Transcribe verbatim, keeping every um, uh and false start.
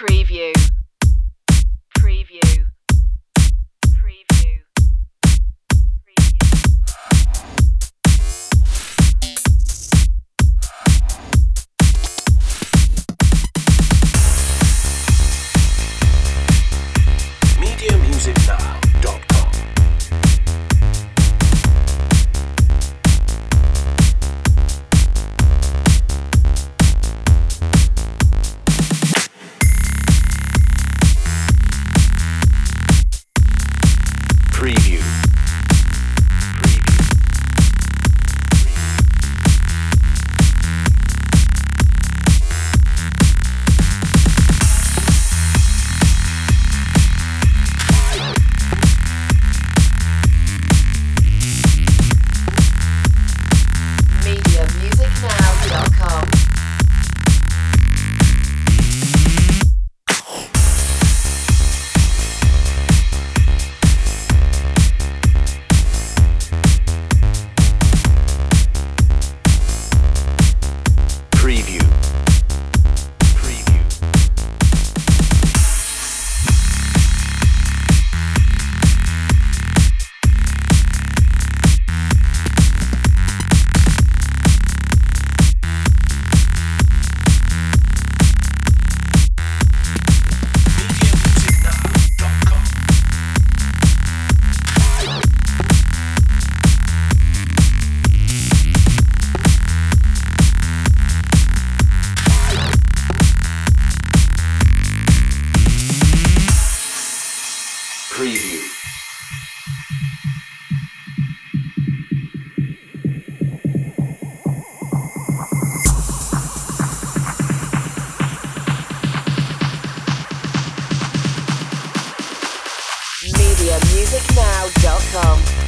Preview. Preview. Preview. Preview. media music now dot com. Preview. media music now dot com. Preview. Preview. media music now dot com. Preview. media music now dot com.